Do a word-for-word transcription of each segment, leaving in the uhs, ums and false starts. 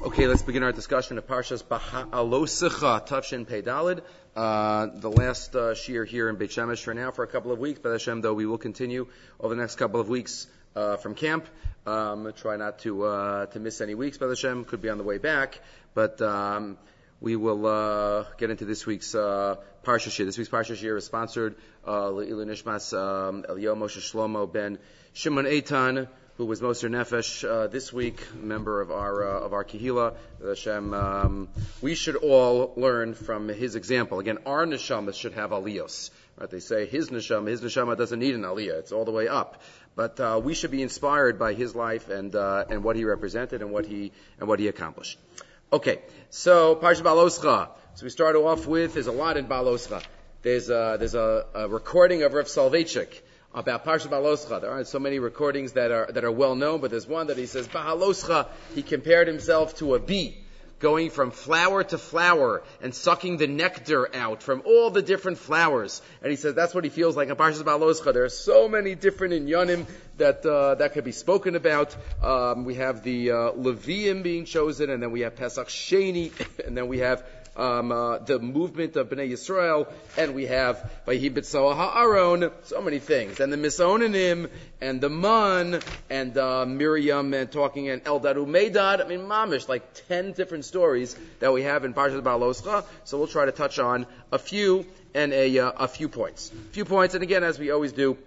Okay, let's begin our discussion of Parshas Beha'alosecha, Tafshin Pei Daled. Uh, the last uh, shir here in Beit Shemesh for now for a couple of weeks. But Hashem, though, we will continue over the next couple of weeks uh, from camp. Um, try not to uh, to miss any weeks. But Hashem could be on the way back. But um, we will uh, get into this week's uh, Parsha shir. This week's Parsha shir is sponsored uh, Le'ilu Nishmas um, Eliyahu Moshe Shlomo ben Shimon Eitan, who was Moser Nefesh uh, this week, member of our uh, of our Kehila. Hashem, um, we should all learn from his example. Again, our neshama should have aliyos. Right? They say his neshama, his neshama doesn't need an aliyah; it's all the way up. But uh, we should be inspired by his life and uh, and what he represented and what he and what he accomplished. Okay, so Parshat Beha'alosecha. So we start off with there's a lot in Beha'alosecha. There's a, there's a, a recording of Rav Soloveitchik about Parshat Beha'alosecha. There aren't so many recordings that are that are well known, but there's one that he says Beha'alosecha, he compared himself to a bee, going from flower to flower and sucking the nectar out from all the different flowers. And he says that's what he feels like in Parshat Beha'alosecha. There are so many different inyanim that uh, that could be spoken about. Um, we have the uh, Leviim being chosen, and then we have Pesach Sheni, and then we have Um, uh, the movement of Bnei Yisrael, and we have Vayhi B'Tzoa Ha'aron, so many things, and the Misonanim, and the Man, and uh, Miriam, and talking, and Eldad Umeidad. I mean, mamish, like ten different stories that we have in Parshat Beha'alosecha. So we'll try to touch on a few and a uh, a few points, a few points, and again, as we always do,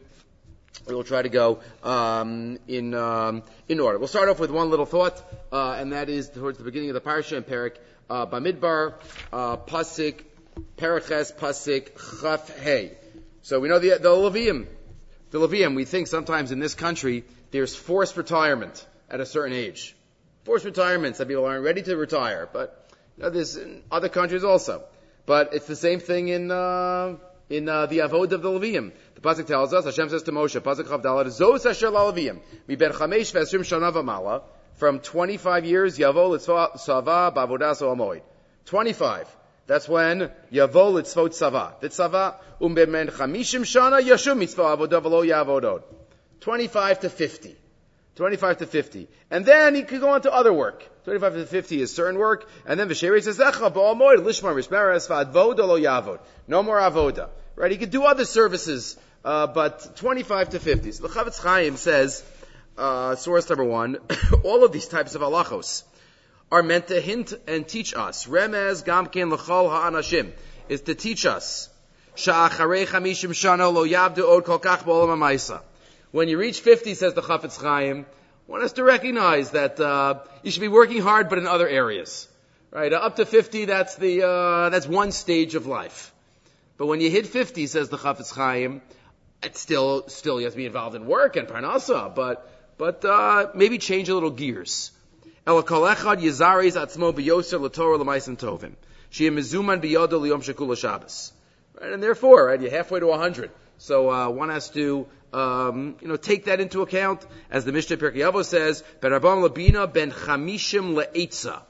we will try to go um, in um, in order. We'll start off with one little thought, uh, and that is towards the beginning of the parsha in Perek uh, Bamidbar, uh, Pasik, Pereches Pasik Chaf Hey. So we know the the Levium, the Levium. We think sometimes in this country there's forced retirement at a certain age, forced retirement. Some people aren't ready to retire, but you know, there's in other countries also. But it's the same thing in uh, in uh, the Avod of the Levium. The pasuk tells us, Hashem says to Moshe, pasuk Chav Daled, Zos asher la'Leviim, miben chamesh ve'esrim shana v'mala, from twenty-five years, Yavo l'tzvot sava ba'avodas ha'amoid. twenty-five. That's when Yavo l'tzvot sava. L'tzava, umbemen chamishim shana yashum mitzvah avodah v'lo ya'avodod. twenty-five to fifty. twenty-five to fifty. And then he could go on to other work. twenty-five to fifty is certain work. And then v'sherei says, Echa ba'amoid, lishmar mishmeres v'advoda lo ya'avod. No more avoda. Right? He could do other services, uh, but twenty-five to fifty. So the Chavetz Chaim says, uh, source number one, all of these types of halachos are meant to hint and teach us. Remez gamken l'chol ha'anashim is to teach us. Sha'acharei chamishim shana lo yavdu od kol kach b'olam ha'maisa. When you reach fifty, says the Chavetz Chaim, one has to recognize that uh, you should be working hard, but in other areas. Right? Uh, up to fifty, that's the uh, that's one stage of life. But when you hit fifty, says the Chavetz Chaim, it's still, still you have to be involved in work and parnasa, but, but, uh, maybe change a little gears. Ela kol echad yizares atzmo b'yoser l'torah l'maisim tovim. She'em mezuman biyodo liyom shekula Shabbos. Right? And therefore, right, you're halfway to a hundred. So, uh, one has to, um, you know, take that into account. As the Mishnah Pirkei Avos says, ben Rabban Labina ben chamishim le'etza.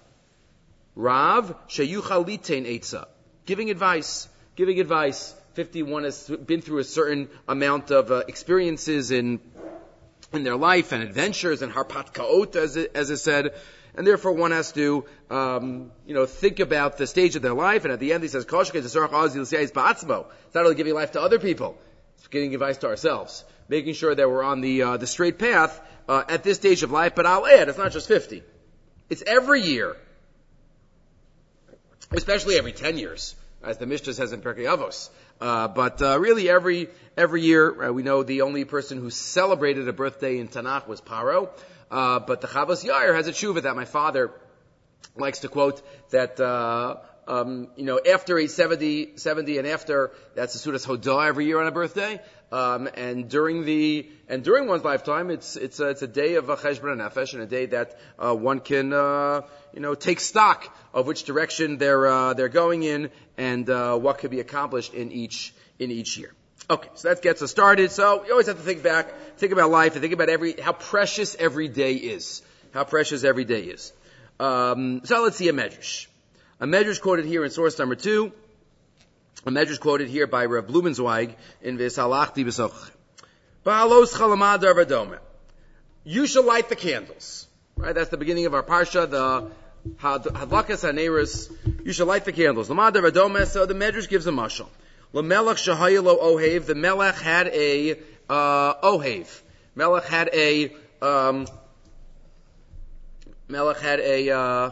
Rav sheyuchal litein etza. Giving advice. Giving advice. fifty-one has been through a certain amount of uh, experiences in in their life and adventures and harpat kaot, as it, as it said, and therefore one has to um, you know think about the stage of their life. And at the end, he says, "Koshke tzarach azil seis ba'atzmo." It's not only giving life to other people; it's giving advice to ourselves, making sure that we're on the uh, the straight path uh, at this stage of life. But I'll add, it's not just fifty; it's every year, especially every ten years. As the Mishnah says in Pirkei Avos. Uh, but, uh, really every, every year, uh, we know the only person who celebrated a birthday in Tanakh was Paro. Uh, but the Chavos Yair has a tshuva that my father likes to quote that, uh, um, you know, after he's seventy, seventy and after, that's the Sudas Hodah every year on a birthday. Um, and during the, and during one's lifetime, it's, it's a, it's a day of a cheshbon nefesh and a day that, uh, one can, uh, you know, take stock of which direction they're, uh, they're going in and, uh, what could be accomplished in each, in each year. Okay, so that gets us started. So you always have to think back, think about life, and think about every, how precious every day is. How precious every day is. Um, so let's see a medrash. A medrash quoted here in source number two. A medrash quoted here by Rav Blumenzweig in V'Salachti B'Soch. Beha'alosecha l'madar v'dome. You shall light the candles. Right? That's the beginning of our parsha. The Hadlakas haneros, you should light the candles. L'madar v'domes, so the Medrash gives a mashal. L'melech shahayelo ohev, the melech had a uh, ohev. Melech had a um, Melech had a uh,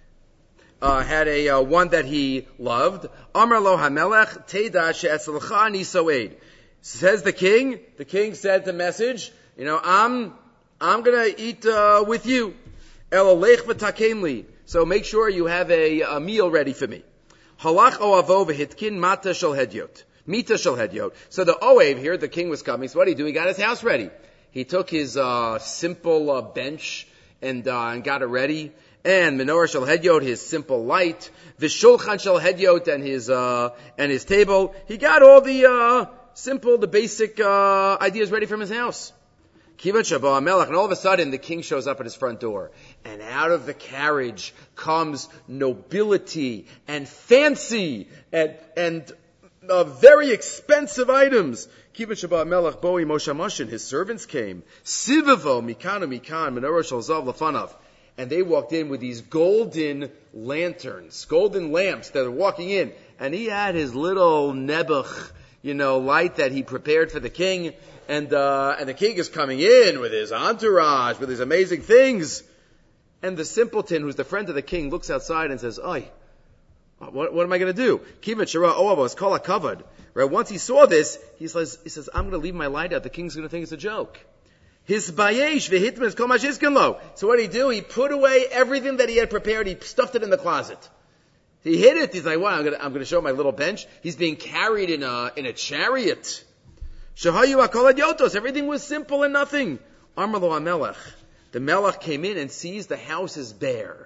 uh, had a uh, one that he loved. Amar lo hamelech teda she'etzlecha nisoed. Says the king. The king said the message. You know, I'm I'm gonna eat uh, with you. Elolech v'takenli. So make sure you have a, a meal ready for me. Halach oavo v'hitkin mata shel hedyot. Mita shel hedyot. So the oav here, the king was coming. So what did he do? He got his house ready. He took his uh, simple uh, bench and uh, and got it ready. And menorah shel hedyot, his simple light. V'shulchan shel hedyot, and his uh, and his table. He got all the uh, simple, the basic uh, ideas ready from his house. Kivat Shabbat Melech, and all of a sudden the king shows up at his front door, and out of the carriage comes nobility and fancy and and uh, very expensive items. Kivat Shabbat Melech Boi Moshe Moshin, his servants came. Sivavo Mikanu Mikan Menorah Shel Zav Lefanav, and they walked in with these golden lanterns, golden lamps that are walking in, and he had his little nebuch, you know, light that he prepared for the king. And, uh, and the king is coming in with his entourage, with his amazing things. And the simpleton, who's the friend of the king, looks outside and says, Oi, what, what am I going to do? Kivat Shara Oavo, it's called a kavod. Right? Once he saw this, he says, he says, I'm going to leave my light out. The king's going to think it's a joke. His bayesh, v'hitman, is kol mashizkin lo. So what did he do? He put away everything that he had prepared. He stuffed it in the closet. He hid it. He's like, well, I'm going to, I'm going to show my little bench. He's being carried in a, in a chariot. Shahayu akol adyotos. Everything was simple and nothing. Amar lo hamelech. The melech came in and sees the house is bare.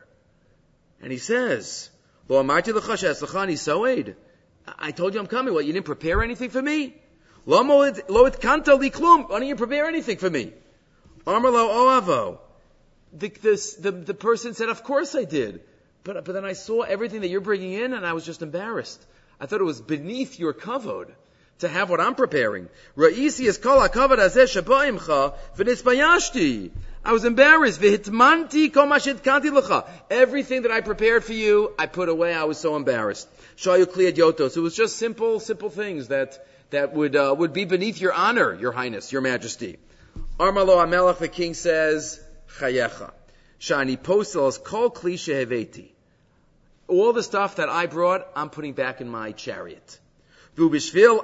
And he says, Lo amarti lecha she'etzlecha nisoed. I told you I'm coming. What, you didn't prepare anything for me? Lo itkanta li klum. Why didn't you prepare anything for me? Amar lo oavo. The, the, the, the person said, of course I did. But, but then I saw everything that you're bringing in and I was just embarrassed. I thought it was beneath your kavod to have what I'm preparing. Ra'isi is kol hakavod hazeh shebaimcha v'nisbayashti. I was embarrassed. V'hitmanti kol ma shehitkanti lecha. Everything that I prepared for you, I put away. I was so embarrassed. Shayu kli adyotos. It was just simple, simple things that that would uh, would be beneath your honor, your highness, your majesty. Armalo Amelech, the king says, Chayecha. Shani posels kol kli sheheveti. All the stuff that I brought, I'm putting back in my chariot. I want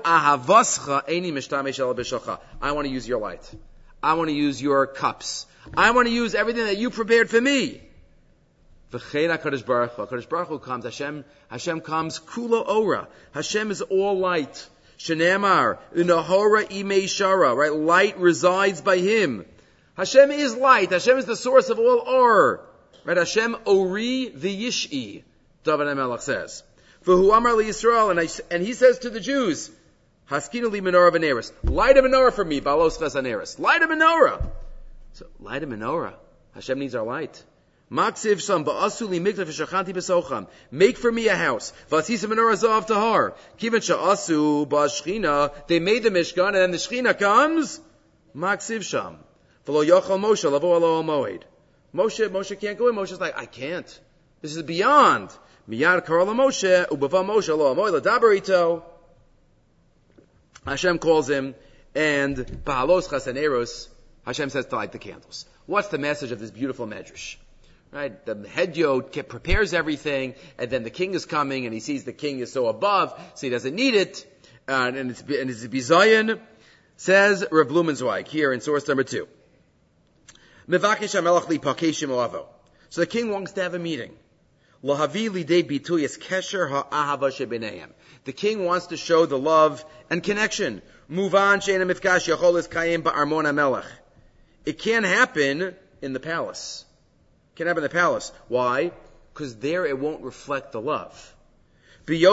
to use your light. I want to use your cups. I want to use everything that you prepared for me. HaKadosh Baruch Hu, HaKadosh Baruch Hu comes, Hashem, Hashem comes, Kula Ora. Hashem is all light. Shenemar, Unahora Imei Shara, right? Light resides by Him. Hashem is light. Hashem is the source of all or. Right? Hashem Ori V'Yish'i, David HaMelech says. V'hu Amar Li Yisrael, and, I, and he says to the Jews, Haskinu Li Menorah V'Neres. Light a menorah for me, Balos Chasaneres. Light a menorah. So, light a menorah. Hashem needs our light. Maksiv Sam Ba'asu Li Mikdash V'Shachanti B'Socham. Make for me a house. V'Asisa Menorah Zav Tahar. Kiven Sha'asu Ba'Shchina. They made the Mishkan, and then the Shechina comes. Maksiv Sham. V'lo Yochel Moshe Lavo Alo Moed. Moshe, Moshe can't go in. Moshe's like, I can't. This is beyond. Miyad Karala Moshe, Ubava Moshe Lo Amoy Ladabarito. Hashem calls him, and Bahalos Chasaneros, Hashem says to light the candles. What's the message of this beautiful medrash? Right? The Hedyot prepares everything, and then the king is coming, and he sees the king is so above, so he doesn't need it, uh, and it's, and it's Bizayan, says Rav Blumenzweig, here in source number two. Mevakesh HaMelech Li Pakeshim Oavo. So the king wants to have a meeting. The king wants to show the love and connection. It can't happen in the palace. It can't happen in the palace. Why? Because there it won't reflect the love. The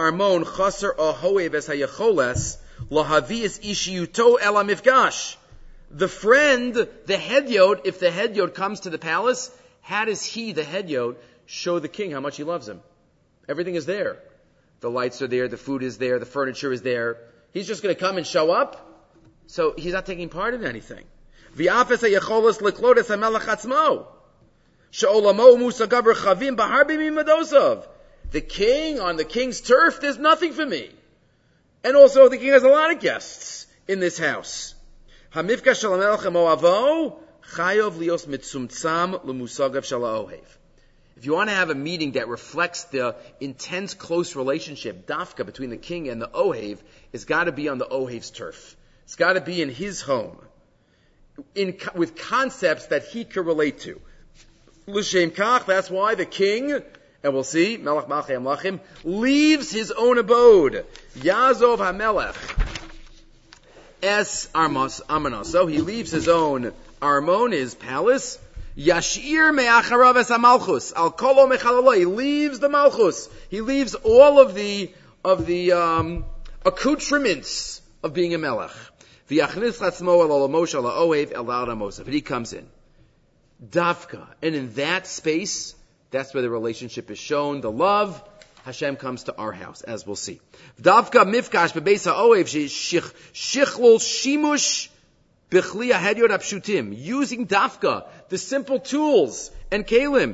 friend, the Hedyot, if the Hedyot comes to the palace, how does he, the Hedyot, show the king how much he loves him? Everything is there. The lights are there, the food is there, the furniture is there. He's just going to come and show up? So he's not taking part in anything. She'olamo musagav rechavim b'harbi mimadosav. The king, on the king's turf, there's nothing for me. And also the king has a lot of guests in this house. Hamifkash shel hamelech mo'avo chayov lios mitzumtzam l'musagav shel ha'ohev. If you want to have a meeting that reflects the intense, close relationship, dafka, between the king and the ohev, it's got to be on the ohev's turf. It's got to be in his home, in, with concepts that he can relate to. L'shem kach, that's why the king, and we'll see, Melech Malchei Amlachim, leaves his own abode. Yazov HaMelech Es Armos Amanos. So he leaves his own Armon, his palace. Yashir me'acharav es hamalchus al kolo mechalalo. He leaves the malchus. He leaves all of the of the um, accoutrements of being a melech. V'yachnis chatzmo el olamo shel ha'ohev el al ramosav. And he comes in, dafka, and in that space, that's where the relationship is shown. The love, Hashem comes to our house, as we'll see. Dafka mifkash bebeis ha'ohev shichlol shimush. Using dafka, the simple tools, and kalim.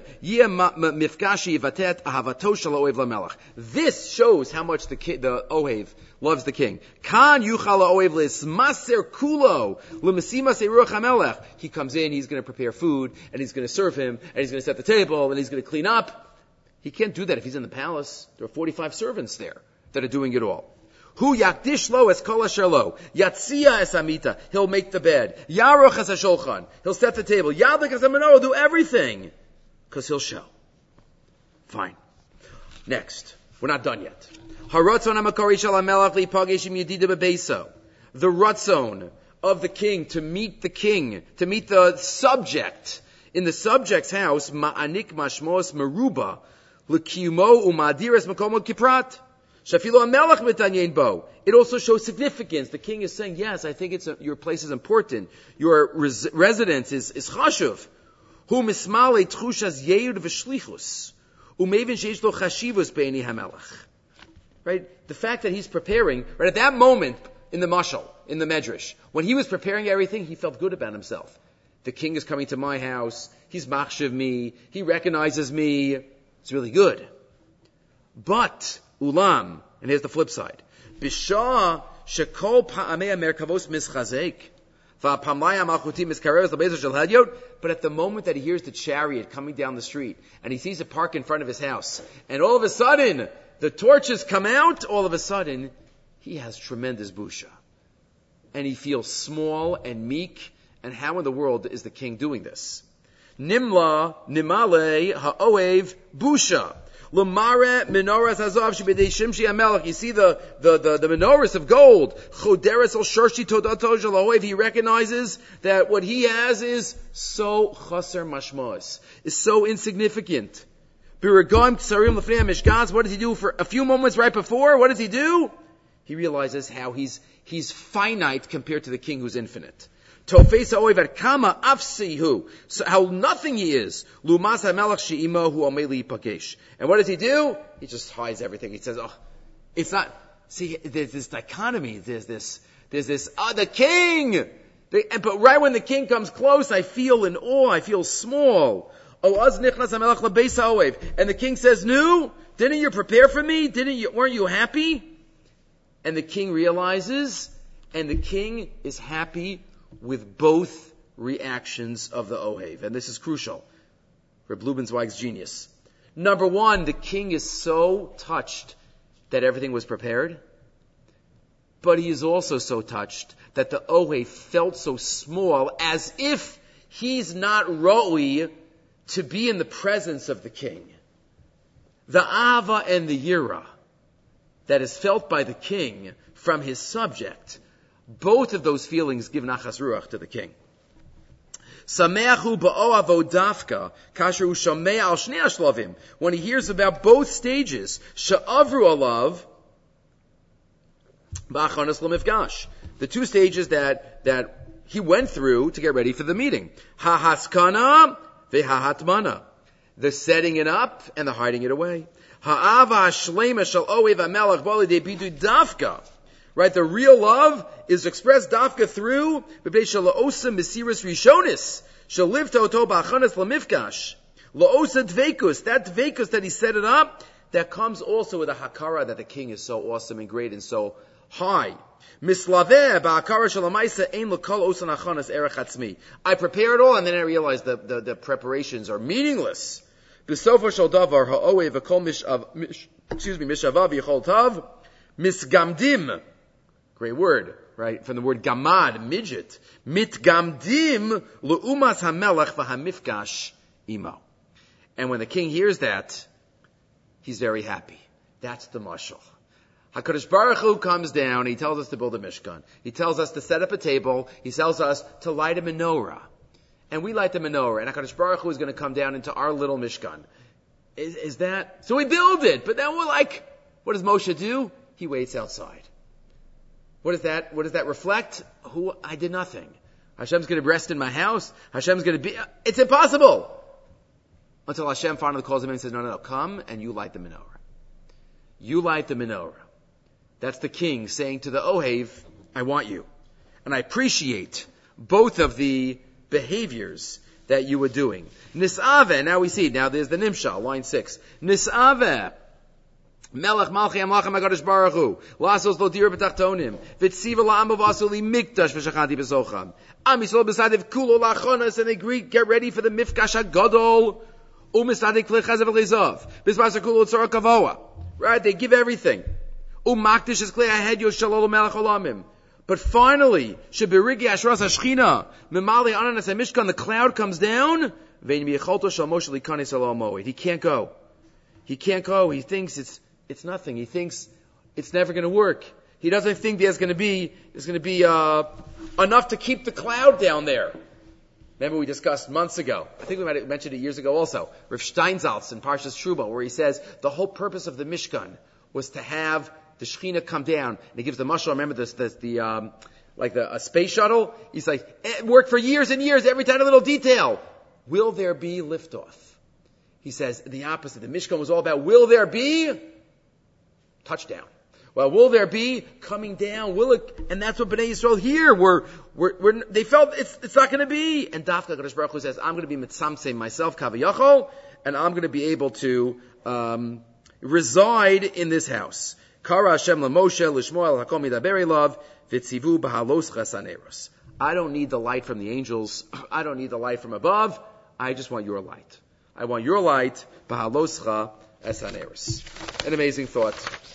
This shows how much the ki- the ohev loves the king. He comes in, he's going to prepare food, and he's going to serve him, and he's going to set the table, and he's going to clean up. He can't do that if he's in the palace. There are forty-five servants there that are doing it all. Hu yakdish lo es kol asher lo. Yatzia es amita. He'll make the bed. Yaruch es hashulchan. He'll set the table. Yadlik es hamanoah. He'll do everything. Because he'll show. Fine. Next. We're not done yet. Haratzon hamakori shel hamelach lipagesh im yedida bebeso. The ratzon of the king to meet the king, to meet the subject. In the subject's house, ma'anik mashmos meruba l'kiyumo umadiras makomo kiprat. It also shows significance. The king is saying, yes, I think it's a, your place is important. Your res- residence is, is chashuv. Hu mismale tchushas yeyud v'shlichus. Umevin sheish lo chashivus be'eni hamelach. Right? The fact that he's preparing, right at that moment in the mashal, in the medrash, when he was preparing everything, he felt good about himself. The king is coming to my house. He's machshav me. He recognizes me. It's really good. But Ulam, and here's the flip side. Bishah shekol pa'amei merkavos mischazek, va'pamaya malchutim miskareres lebezer shel hadyot. But at the moment that he hears the chariot coming down the street, and he sees it park in front of his house, and all of a sudden the torches come out, all of a sudden he has tremendous busha, and he feels small and meek. And how in the world is the king doing this? Nimla nimale ha'oev busha. L'mare menorahs hazav shebedei shimshi hamelech. You see the, the, the, the menorahs of gold. Choderes al sharshi todato shel ha'ohev. He recognizes that what he has is so chaser mashmos, is so insignificant. Biragam tsarim l'fnei mishkaz. What does he do for a few moments right before? What does he do? He realizes how he's, he's finite compared to the king who's infinite. Tofes ha'ohev at kama afsihu. So how nothing he is. Lumas ha'melech she'imo hu ameli pakesh. And what does he do? He just hides everything. He says, oh, it's not, see, there's this dichotomy. There's this, there's this, ah, the king! The, but right when the king comes close, I feel in awe. I feel small. Oh, az nichnas ha'melech lebeis ha'ohev. And the king says, no, didn't you prepare for me? Didn't you, weren't you happy? And the king realizes, and the king is happy with both reactions of the ohev. And this is crucial. Reb Lubenzweig's genius. Number one, the king is so touched that everything was prepared. But he is also so touched that the ohev felt so small, as if he's not roi to be in the presence of the king. The ava and the yira that is felt by the king from his subject, both of those feelings give nachas ruach to the king. Sameachu ba'oavo dafka kasher ushamei al shnei ashlavim. When he hears about both stages, sha'avru alav ba'achanas l'mifgash. The two stages that that he went through to get ready for the meeting. Hahaskana ve'hahatmana. The setting it up and the hiding it away. Ha'ava shlema shel ohev hamelech b'alei debidu dafka. Right, the real love is expressed dafka through b'bnei shala'osim mesiris rishonis shaliv toto ba'achanas lamifkash La'osa dveikus, that dveikus that he set it up, that comes also with a hakara that the king is so awesome and great and so high. Mislaveh ba'akara shalamaisa ein l'kol osan achanas erech atzmi. I prepare it all and then I realize the, the, the preparations are meaningless. B'sofa shal davar ha'oe v'kol mishav, mish, excuse me, mishavav yichol tav, misgamdim. Great word, right? From the word gamad, midget. Mitgamdim lu'umas hamelech v'hamifgash imo. And when the king hears that, he's very happy. That's the mashal. HaKadosh Baruch Hu comes down, he tells us to build a mishkan. He tells us to set up a table. He tells us to light a menorah. And we light the menorah. And HaKadosh Baruch Hu is going to come down into our little mishkan. Is, is that? So we build it. But then we're like, what does Moshe do? He waits outside. What does that, what does that reflect? Who, I did nothing. Hashem's going to rest in my house. Hashem's going to be, it's impossible. Until Hashem finally calls him in and says, no, no, no, come and you light the menorah. You light the menorah. That's the king saying to the Ohev, I want you. And I appreciate both of the behaviors that you were doing. Nis'aveh, now we see, now there's the Nimshal, line six. Nis'aveh, Melech Malchi Amlachem HaKadosh Baruch Hu, Lasos Lo Dir B'Tachtonim, V'tziva La'am B'Vasu Li Mikdash V'Shachanti B'Socham. Am Yisrael B'Sadev Kulo L'Achonas, and they greet, get ready for the Mifkash HaGadol, U'Misadik L'Chezav L'Chizov, B'Zbasa Kulo Tzorah Kavoa. Right, they give everything. U'Makdish is Klei HaHed Yoshalol Melech Olamim. But finally, Shebirigi Ashras HaShchina, Memali Ananas HaMishkan, the cloud comes down, Ve'im Yecholto Shal Moshe L'Kanis Al Moed. He can't go. He can't go. He thinks it's It's nothing. He thinks it's never going to work. He doesn't think there's going to be there's going to be uh, enough to keep the cloud down there. Remember we discussed months ago. I think we might have mentioned it years ago also. Rav Steinsaltz in Parshas Truma, where he says the whole purpose of the Mishkan was to have the Shekhinah come down. And he gives the mashal. Remember this, this the um, like the a space shuttle. He's like, it worked for years and years. Every tiny little detail. Will there be liftoff? He says the opposite. The Mishkan was all about will there be touchdown. Well, will there be coming down? Will it? And that's what Bnei Yisrael here were. Were, were they felt it's it's not going to be. And Dafka Kadosh Baruch Hu says, I'm going to be mitzamsei myself kaviyachol, and I'm going to be able to um, reside in this house. Kara Hashem LaMoshe Lishmoel Hakom Midaberi Love Vitzivu Bahalos Chasaneros. I don't need the light from the angels. I don't need the light from above. I just want your light. I want your light. Bahaloscha Esaneros. An amazing thought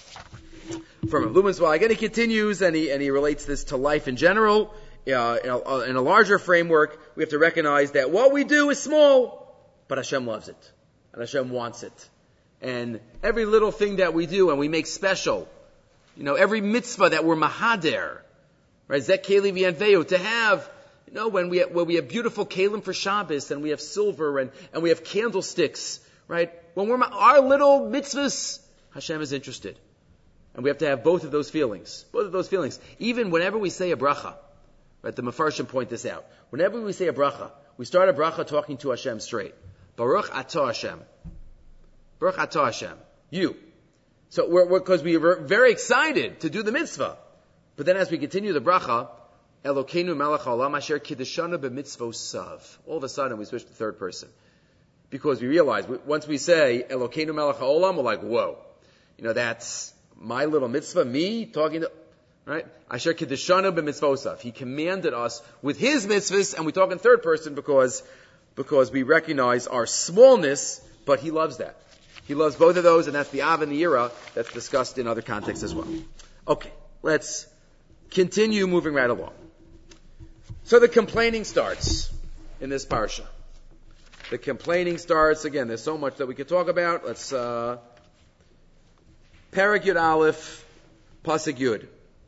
from Lumensweig. Again, he continues and he and he relates this to life in general. Uh, in, a, in a larger framework, we have to recognize that what we do is small, but Hashem loves it, and Hashem wants it. And every little thing that we do and we make special, you know, every mitzvah that we're mahader, right? Zek keli v'yanveu, to have, you know, when we have, when we have beautiful kelim for Shabbos and we have silver and, and we have candlesticks, right? When we're our little mitzvahs, Hashem is interested. And we have to have both of those feelings. Both of those feelings. Even whenever we say a bracha, right, the Mefarshim point this out. Whenever we say a bracha, we start a bracha talking to Hashem straight. Baruch atah Hashem. Baruch atah Hashem. You. So we're, because we were very excited to do the mitzvah. But then as we continue the bracha, Elokeinu melech haolam asher kiddushanu b'mitzvos sav. All of a sudden we switch to third person. Because we realize, once we say Elokeinu melech haolam, we're like, whoa. You know, that's my little mitzvah, me talking to, right? Asher kiddushanu b'mitzvosav. He commanded us with his mitzvahs, and we talk in third person because, because we recognize our smallness, but he loves that. He loves both of those, and that's the Av and the Yira that's discussed in other contexts as well. Okay, let's continue moving right along. So the complaining starts in this parsha. The complaining starts, again, there's so much that we could talk about. Let's, uh, Perek Yud Aleph, Pasuk Yud.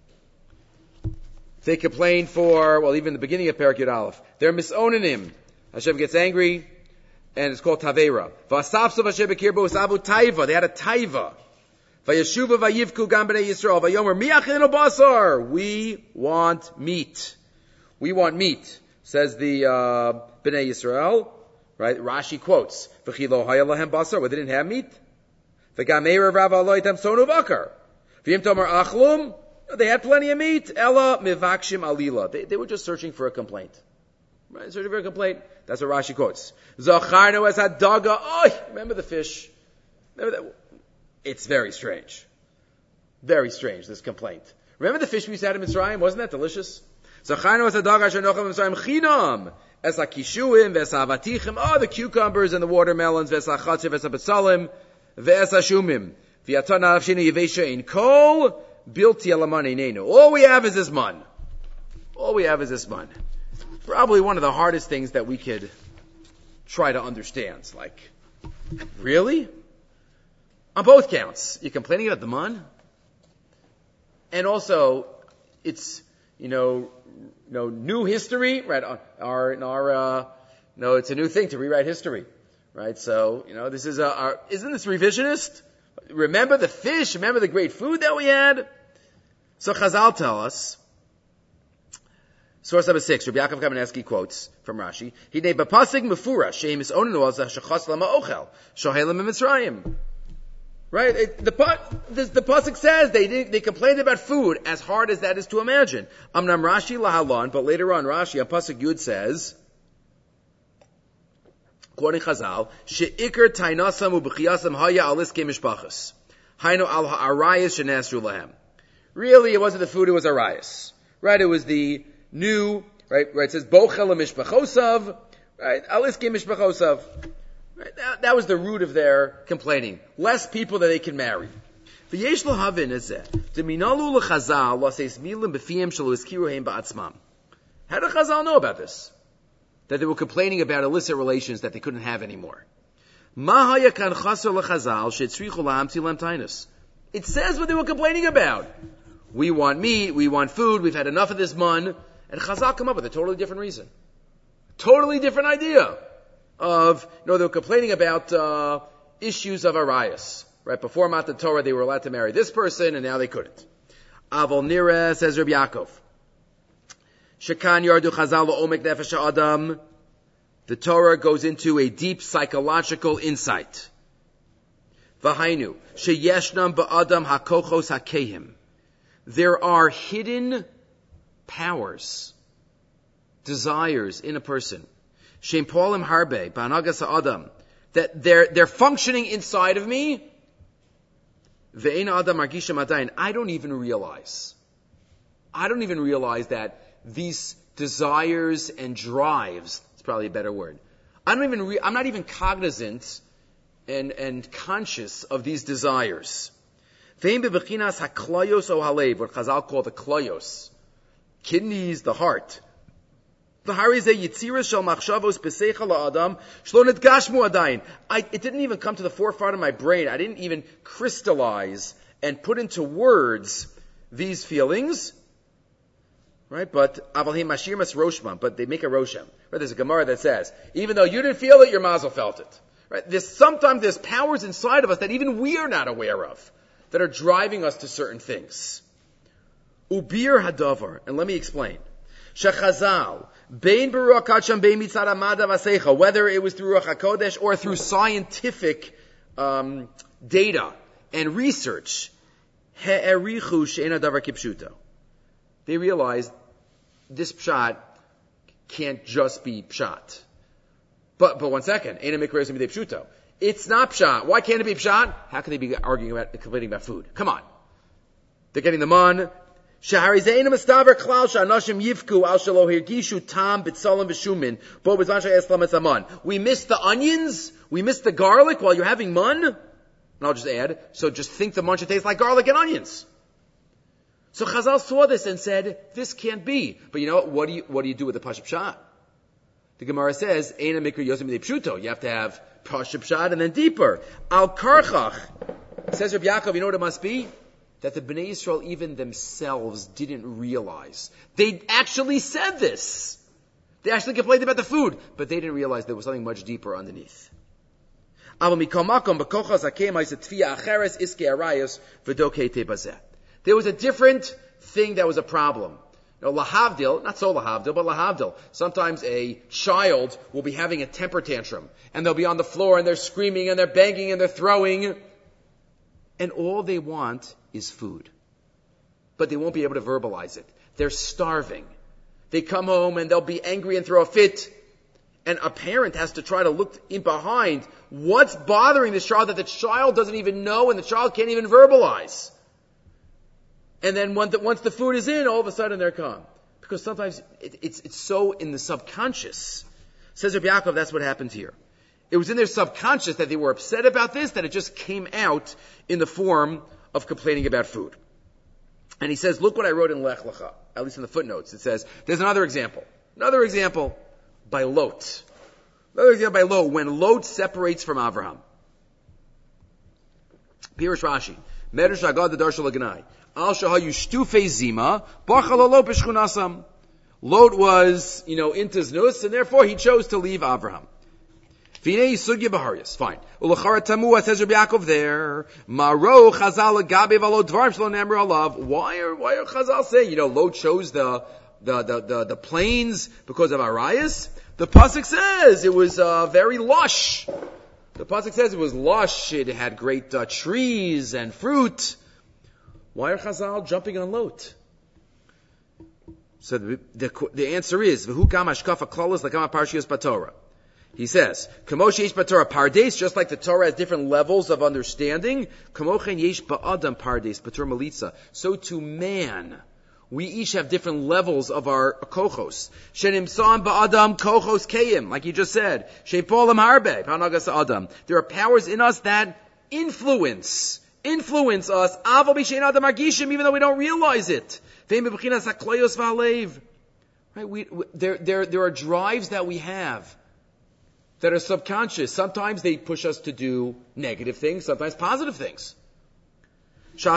They complain for, well, even the beginning of Perek Yud Aleph. They're misonanim. Hashem gets angry, and it's called Tavera. V'asafsov Hashem b'kirbo usabu taiva. They had a taiva. V'yeshuva v'yivku gam b'nei Yisrael. V'yomer mi'achin basar. We want meat. We want meat, says the uh, Bnei Yisrael. Right? Rashi quotes, V'chilo haya lahem basar. Well, they didn't have meat. V'gameir rav aloitam sonu bakar. V'yim tomar achlum. They had plenty of meat. Ella mivakshim alila. They, they were just searching for a complaint. Right? Searching for a complaint. That's what Rashi quotes. Zacharnu as hadaga. Oh, remember the fish? Remember that? It's very strange. Very strange, this complaint. Remember the fish we used to have in Mitzrayim? Wasn't that delicious? Zacharnu as hadaga asher nochel Mitzrayim chinam. Es ha-kishuim, ves ha-avatichim. Oh, the cucumbers and the watermelons. Ves ha-chatzir, ves ha-betzalim. Ves ha-shumim. V'yatan ha-avshinu yevesha in kol. Bilti alaman einenu. All we have is this man. All we have is this man. Probably one of the hardest things that we could try to understand. It's like, really? On both counts. You're complaining about the man? And also, it's, you know, you know, new history, right? Our, our, uh, no, it's a new thing to rewrite history, right? So, you know, this is a, our, isn't this revisionist? Remember the fish? Remember the great food that we had? So Chazal tell us, source number six, Rabbi Yaakov Kamenetsky quotes from Rashi, Hidei b'pasig mefura, she'im is onenu al zeh shechas lama ochel, shohelim mitzrayim. Right? It, the, the, the pasuk says they did, they complained about food, as hard as that is to imagine. Amnam Rashi lahalon, but later on Rashi on pasuk Yud says, quoting Chazal, she'ikar tainasam u'b'chiyasam haya alis ke mishpachas, hainu al ha'arayis shenasru lahem. Really, it wasn't the food; it was arayis. Right? It was the new. Right? Right? It says bochel mishpachosav. Right? Alis ke mishpachosav. Right? That, that was the root of their complaining. Less people that they can marry. V'yesh lo havin ezeh. Deminalu lechazal laseis milim b'fiyem shelo iskiruhem ba'atzmam. How did Chazal know about this? That they were complaining about illicit relations that they couldn't have anymore. Ma haya kan chaser lechazal shetzrichu lahamti lem tainus. It says what they were complaining about. We want meat, we want food, we've had enough of this mun. And Chazal come up with a totally different reason. Totally different idea. Of, you know, they were complaining about uh, issues of arayas. Right? Before Matan Torah, they were allowed to marry this person, and now they couldn't. Avol nira, says Rabbi Yaakov. Shekan yardu chazal omek nefesh adam. The Torah goes into a deep psychological insight. V'hainu, sheyeshnam ba'adam hakochos hakehim. There are hidden powers, desires in a person. Shem polim harbe, ba'anagas ha'adam. That they're, they're functioning inside of me. Ve'ein adam margisha madayin. I don't even realize. I don't even realize that these desires and drives, it's probably a better word. I don't even re- I'm not even cognizant and, and conscious of these desires. Ve'ein bebechinas haklayos o halev, what Chazal call the klayos. Kidneys, the heart. It didn't even come to the forefront of my brain. I didn't even crystallize and put into words these feelings. Right? But but they make a roshem. Right? There's a Gemara that says, even though you didn't feel it, your mazel felt it. Right? There's sometimes there's powers inside of us that even we are not aware of that are driving us to certain things. Ubir hadavar, and let me explain. Shechazal, bein beruach kacham bein mitzad amada vasecha, whether it was through Ruach HaKodesh or through scientific um, data and research, he'erichu she'ena davar kipshuto. They realized this pshat can't just be pshat. But but one second, ena mikra yosem b'dei pshuto. It's not pshat. Why can't it be pshat? How can they be arguing about complaining about food? Come on, they're getting the man. We missed the onions. We missed the garlic while you're having mun. And I'll just add, so just think the mun should taste like garlic and onions. So Chazal saw this and said, this can't be. But you know what? What do you, what do you do with the Pashup Pshat? The Gemara says, Eina Mikra Yosem B'dei Pshuto. You have to have Pashup Pshat and then deeper. Al Karchach. Says Rabbi Yaakov, you know what it must be? That the Bnei Yisrael even themselves didn't realize. They actually said this. They actually complained about the food, but they didn't realize there was something much deeper underneath. There was a different thing that was a problem. You know, lahavdil, not so lahavdil, but lahavdil. Sometimes a child will be having a temper tantrum, and they'll be on the floor, and they're screaming, and they're banging, and they're throwing, and all they want is food. But they won't be able to verbalize it. They're starving. They come home and they'll be angry and throw a fit. And a parent has to try to look in behind what's bothering this child that the child doesn't even know and the child can't even verbalize. And then once the, once the food is in, all of a sudden they're calm. Because sometimes it, it's, it's so in the subconscious. Says Rabbi Yaakov, that's what happened here. It was in their subconscious that they were upset about this, that it just came out in the form of complaining about food. And he says, look what I wrote in Lech Lecha, at least in the footnotes. It says, there's another example. Another example by Lot. Another example by Lot, when Lot separates from Avraham. Pirush Rashi. Medrash Agad the Darshal Aganai. Al Shahayu Shtufe Zima, Bachalalo Bishchunasam. Lot was, you know, into Znus, and therefore he chose to leave Avraham. Vinei Sugya Baharias. Fine. Ulachara Tamua says Rabbi Yaakov there. Maro Chazal Gabe Valo Dvarim Shlo Nemru Alav. Why are why are Chazal saying, you know, Lot chose the the the the, the plains because of Arias? The pasuk says it was uh, very lush. The pasuk says it was lush. It had great uh, trees and fruit. Why are Chazal jumping on Lot? So the the, the answer is V'hu Gam Hashkafa Klalos L'Gam Parshiyos Batorah. He says, Kamosh yesh b'Torah pardes, just like the Torah has different levels of understanding, Kamochen yesh ba'adam pardes, b'Torah malitza. So to man, we each have different levels of our kochos. Shenim sam ba'adam kochos keim, like you just said. Shepolam harbe, panagas adam. There are powers in us that influence, influence us, aval b'shein adam argishim, even though we don't realize it. Ve'im b'chinas haklayos v'alev. Right, we, we, there, there, there are drives that we have that are subconscious. Sometimes they push us to do negative things, sometimes positive things. And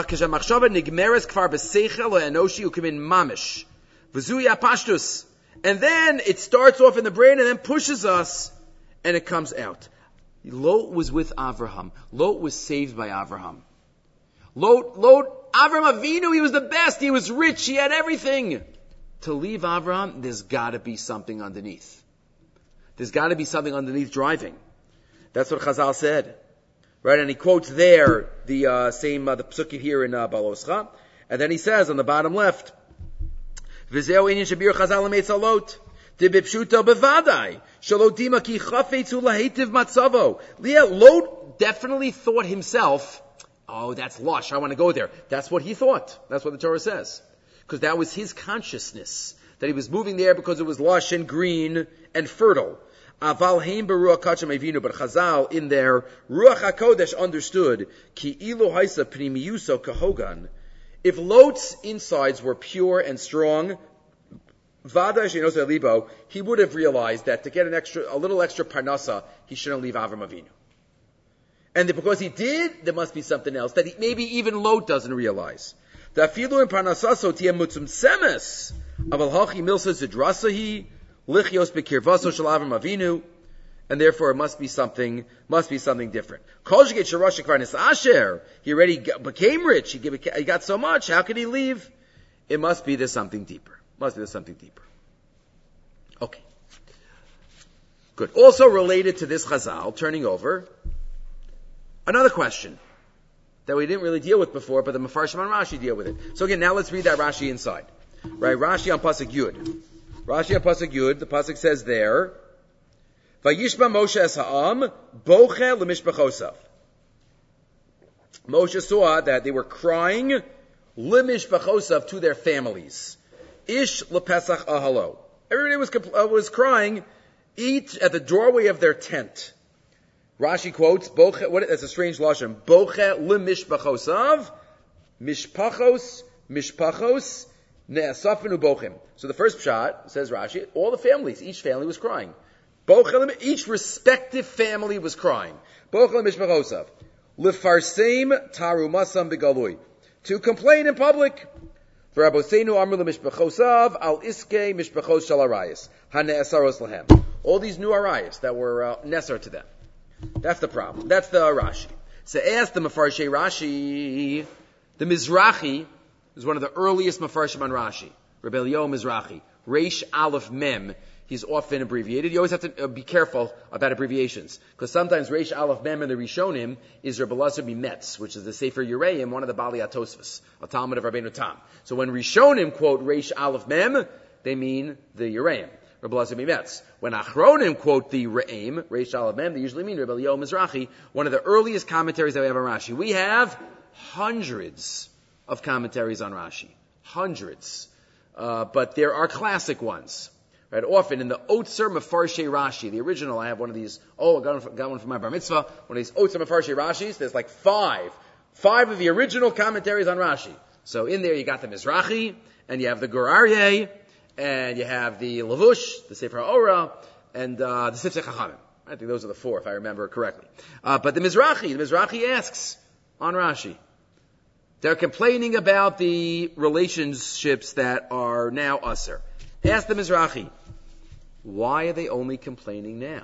then it starts off in the brain and then pushes us and it comes out. Lot was with Avraham. Lot was saved by Avraham. Lot, Lot, Avraham Avinu, he was the best. He was rich. He had everything. To leave Avraham, there's got to be something underneath. There's got to be something underneath driving. That's what Chazal said. Right? And he quotes there the uh, same, uh, the psukim here in uh, Baloscha. And then he says on the bottom left, V'zeo inyan shabir Chazal l'meitzalot, dibipshuto bevadai, shalodima ki chafetzu lahetiv matzavo. Leah, Lot definitely thought himself, oh, that's lush, I want to go there. That's what he thought. That's what the Torah says. Because that was his consciousness, that he was moving there because it was lush and green and fertile. Aval heim beruach kacham evinu, but Chazal in their Ruach HaKodesh understood ki ilu haisa pnimiyuso kahogan. If Lot's insides were pure and strong, vada shenos libo, he would have realized that to get an extra, a little extra parnasa, he shouldn't leave Avram Avinu. And that because he did, there must be something else that he, maybe even Lot doesn't realize. The afilu in parnasaso tiem mutzum semes aval hachi milsa zidrasahi. Lichios bekirvaso shel Avram Avinu, and therefore it must be something, must be something different. Kol sheket sharash kvarnis asher, he already became rich, he, gave, he got so much, how could he leave? It must be there's something deeper. Must be there's something deeper. Okay. Good. Also related to this Chazal, turning over, another question that we didn't really deal with before, but the Mefarshim and Rashi deal with it. So again, now let's read that Rashi inside. Right, Rashi on Pasuk Yud. Rashi on Pasuk Yud, the Pasuk says there, Vayishba Moshe es ha'am, boche lemishpachosav. Moshe saw that they were crying lemishpachosav to their families. Ish lepesach ahalo. Everybody was, uh, was crying, eat at the doorway of their tent. Rashi quotes, boche, what, that's a strange lashon, boche lemishpachosav, mishpachos, mishpachos, ne'asafenu bochim. So the first pshat, says Rashi, all the families, each family was crying. Each respective family was crying. Lefarsem tarumasam begalui. To complain in public. All these new arayas that were uh, nesar to them. That's the problem. That's the Rashi. So ask the Mefarshei Rashi, the Mizrahi is one of the earliest Mefarshim on Rashi. Rebbe Eliyahu Mizrahi. Reish Aleph Mem. He's often abbreviated. You always have to uh, be careful about abbreviations. Because sometimes Reish Aleph Mem in the Rishonim is Rebbe Elazar Mimetz, which is the Sefer Yereim, one of the Bali Atosvos, a Talmud of Rabbeinu Tam. So when Rishonim quote Reish Aleph Mem, they mean the Yereim. Rabbi Elazar Mimetz. When Achronim quote the Re'im, Reish Aleph Mem, they usually mean Rabbi Eliyahu Mizrahi, one of the earliest commentaries that we have on Rashi. We have hundreds of commentaries on Rashi. Hundreds. Uh, but there are classic ones. Right? Often in the Otzer Mefarshe Rashi, the original, I have one of these, oh, I got one for, got one for my bar mitzvah, one of these Otzer Mefarshe Rashis, there's like five. Five of the original commentaries on Rashi. So in there you got the Mizrahi, and you have the Gur Aryeh, and you have the Lavush, the Sefer HaOra, and uh, the Sifsei Chachamim. I think those are the four, if I remember correctly. Uh, but the Mizrahi, the Mizrahi asks on Rashi, they're complaining about the relationships that are now usher. Ask the Mizrahi, why are they only complaining now?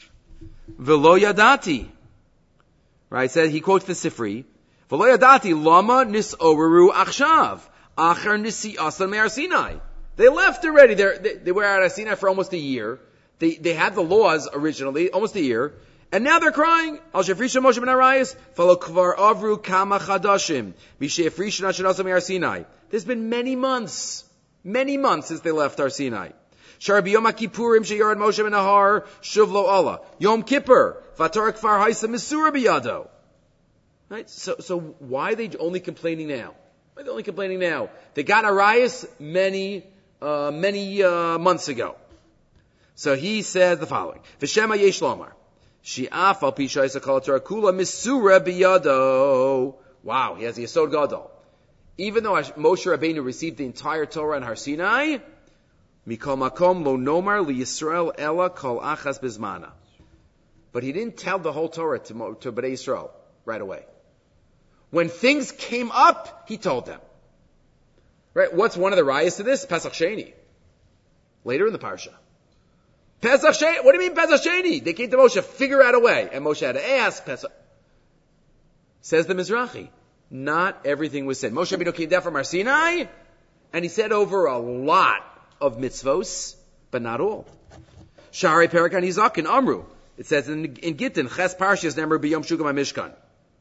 V'lo yadati. Right, said, he quotes the Sifri, V'lo yadati lama nisoreru achshav, acher nisi asan me'ar Sinai. They left already. They're, they they were at Sinai for almost a year. They they had the laws originally, almost a year. And now they're crying. Al shefrisha Moshe ben Arayis, falo kvar avru kama chadashim, v'shefrisha nashanasa me'ar Sinai. There's been many months, many months since they left Har Sinai. Shar b'yom ha'kippurim sheyarad Moshe ben Ahar, shuv lo Allah. Yom Kippur, v'atar kvar haisa misura biyado. Right? So, so why are they only complaining now? Why are they only complaining now? They got Arayis many, uh, many, uh, months ago. So he says the following. V'shema yesh lomar. Shi'af al pisha isa kol Torah kula misura biyado. Wow, he has the Yesod Gadol. Even though Moshe Rabbeinu received the entire Torah in Har Sinai, mikol makom lo nomar li Yisrael ela kol achas bizmana. But he didn't tell the whole Torah to, to Bnei Yisrael right away. When things came up, he told them. Right? What's one of the rayas to this? Pesach Sheni. Later in the parsha. Pesach Sheni. What do you mean Pesach Sheni? They came to Moshe, figure out a way. And Moshe had to ask Pesach. Says the Mizrahi. Not everything was said. Moshe Rabbeinu came down from Har Sinai, and he said over a lot of mitzvos, but not all. Shari Perikan Izak and Amru. It says in, in Gittin, Ches Parshas Nemar B'Yom Shugam HaMishkan.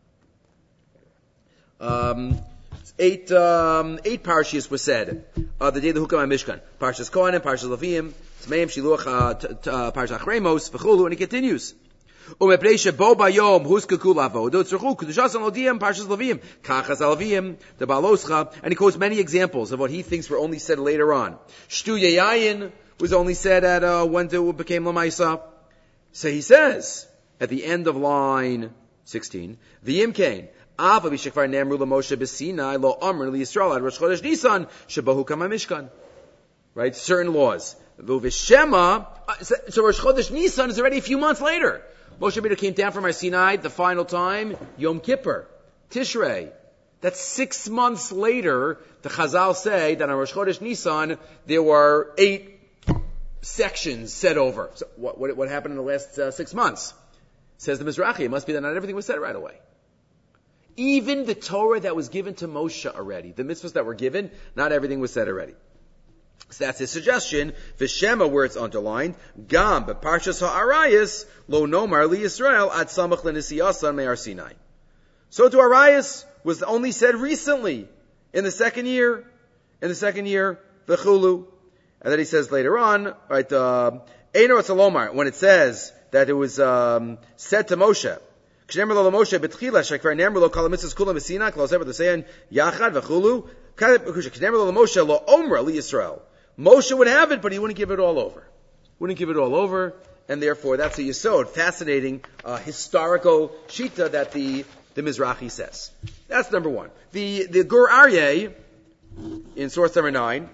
Um, eight, um, eight parshas were said, uh, the day of the Hukam HaMishkan. Parshas Kohanim, Parshas Levim, Tzmeim, Shiluach, uh, t- t- uh, Parshas Achremos, V'chulu, and it continues. Umepnei shebo bayom huskaku lavodo tzruchu kedushas alodiyim parshas Levim kachas alavim the baloscha, and he quotes many examples of what he thinks were only said later on. Shtu yayin was only said at uh, when it became lamaisa. So he says at the end of line sixteen, v'yim kain ava b'shekvar nemru l'Moshe b'Sinai lo amr liYisrael ad Rosh Chodesh Nisan shebo hukam HaMishkan. Right, certain laws. V'vishema, so Rosh Chodesh Nisan is already a few months later. Moshe Rabbeinu came down from Har Sinai the final time, Yom Kippur, Tishrei. That's six months later. The Chazal say that on Rosh Chodesh Nisan there were eight sections said over. So what, what, what happened in the last uh, six months? Says the Mizrahi. It must be that not everything was said right away. Even the Torah that was given to Moshe already, the mitzvahs that were given, not everything was said already. So that's his suggestion. V'shema, where it's underlined, Gam b'parshas ha'arayis lo nomar li Yisrael ad samach l'nisiyasan me'ar Sinai. So to Arayis was only said recently in the second year, in the second year v'chulu, and then he says later on, right? Eino etzalomar, when it says that it was um, said to Moshe. K'shnemer lo Moshe betchila shekvar nemer lo kol mitzvos kulam b'Sinai kol sever l'seyan yachad v'chulu. K'shnemer lo Moshe lo omra li Yisrael. Moshe would have it, but he wouldn't give it all over. Wouldn't give it all over, and therefore that's a yesod, fascinating uh, historical shita that the the Mizrahi says. That's number one. The the Gur Aryeh in source number nine.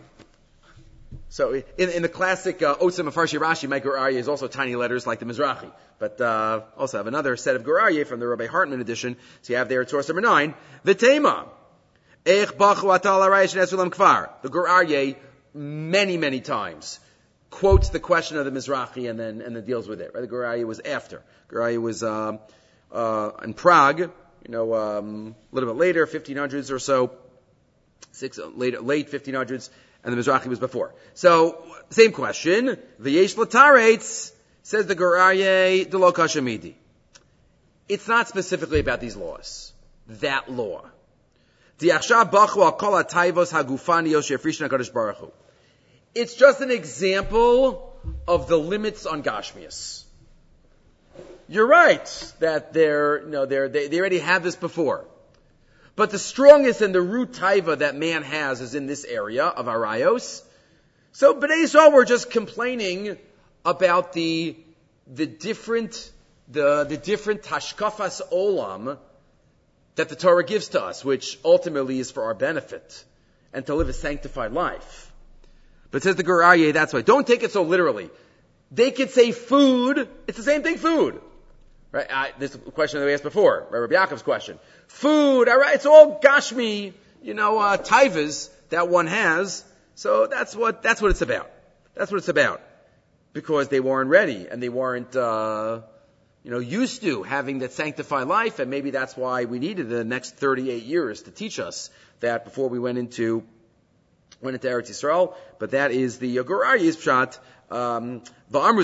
So in, in the classic uh, Otzim Mefarshi Rashi, my Gur Aryeh is also tiny letters like the Mizrahi, but uh, also have another set of Gur Aryeh from the Rabbi Hartman edition. So you have there at source number nine, V'tema Eich Bachu Atal Arayish Nesulam Kvar. The Gur Aryeh many, many times quotes the question of the Mizrahi and then and then deals with it. Right? The Gur Aryeh was after. Gur Aryeh was uh, uh, in Prague, you know, um, a little bit later, fifteen hundreds or so, six later, late fifteen hundreds, and the Mizrahi was before. So same question. V'yesh l'taretz, says the Gur Aryeh de lo kashamidi. It's not specifically about these laws. That law. it's just an example of the limits on Gashmias. You're right that they're, you know, they're, they, they already had this before. But the strongest and the root taiva that man has is in this area of Arayos. So B'nai Yisrael were just complaining about the, the different, the, the different tashkafas olam that the Torah gives to us, which ultimately is for our benefit and to live a sanctified life. But says the Gur Aryeh, that's why. Don't take it so literally. They could say food, it's the same thing, food. Right? Uh, this is a question that we asked before, right? Rabbi Yaakov's question. Food, all right, it's all gashmi, you know, uh, taivas that one has. So that's what, that's what it's about. That's what it's about. Because they weren't ready and they weren't, uh, you know, used to having that sanctified life, and maybe that's why we needed the next thirty-eight years to teach us that before we went into, went into Eretz Yisrael. But that is the Gur Aryeh's pshat. Um, but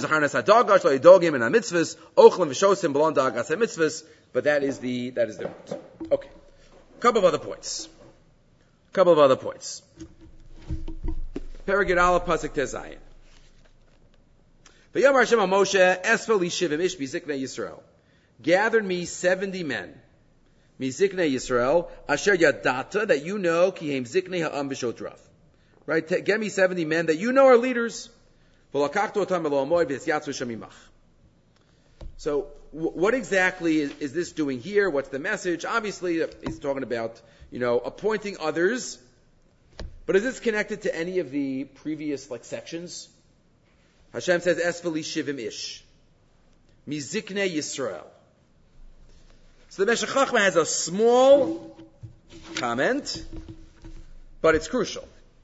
that is the, that is the root. Okay. A couple of other points. A couple of other points. Perigid Aleph Pasuk Tezayin. V'yamar Hashem Moshe Esfa li shivim ish miziknei Yisrael. Gathered me seventy men. Miziknei Yisrael asher yadata, that you know ki heim ziknei ha'am b'shotrav. Right? Get me seventy men that you know are leaders. So, what exactly is, is this doing here? What's the message? Obviously, he's talking about, you know, appointing others. But is this connected to any of the previous, like, sections? Hashem says, Esfali shivim ish. Miziknei Yisrael. So the Meshech Chochmah has a small comment, but it's crucial.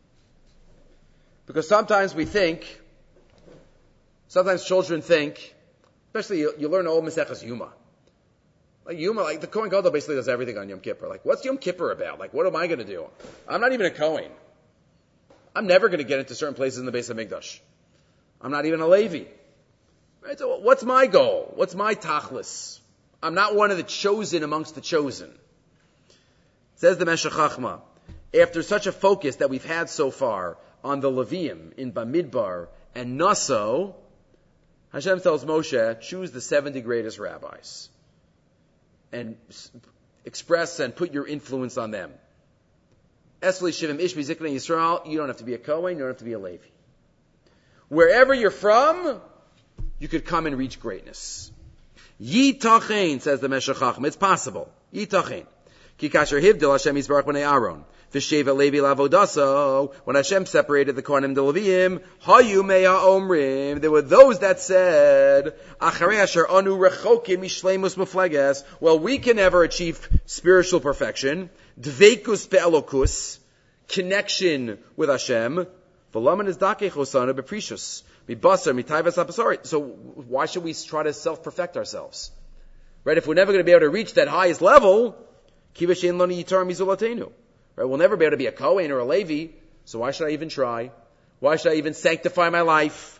Because sometimes we think, sometimes children think, especially you, you learn old Maseches Yuma. Like Yuma, like the Kohen Gadol basically does everything on Yom Kippur. Like, what's Yom Kippur about? Like, what am I going to do? I'm not even a Kohen. I'm never going to get into certain places in the Beis HaMikdash. I'm not even a Levi. Right? So what's my goal? What's my tachlis? I'm not one of the chosen amongst the chosen. Says the Meshech Chochmah, after such a focus that we've had so far on the Leviim in Bamidbar and Naso, Hashem tells Moshe, choose the seventy greatest rabbis and express and put your influence on them. Esli Shivim Ish Miziknei Yisrael, you don't have to be a Kohen, you don't have to be a Levi. Wherever you're from, you could come and reach greatness. Yitachein, says the Meshech Chochmah, it's possible. Yitachein. Ki kasher hivdil Hashem Yisbarach b'nei Aaron. V'sheva Levi lavodaso. When Hashem separated the Kohanim the Leviim, hayu mea omrim. There were those that said, acharei asher anu rechokim mishleimus mufleges. Well, we can never achieve spiritual perfection. Dveikus be'elokus. Connection with Hashem. V'laman is dakei chosanu beprecious. Mibasar mitayvas apasori. So why should we try to self-perfect ourselves? Right? If we're never going to be able to reach that highest level, kivashin loni yitar mizulatenu. Right? We'll never be able to be a Kohen or a Levi, so why should I even try? Why should I even sanctify my life?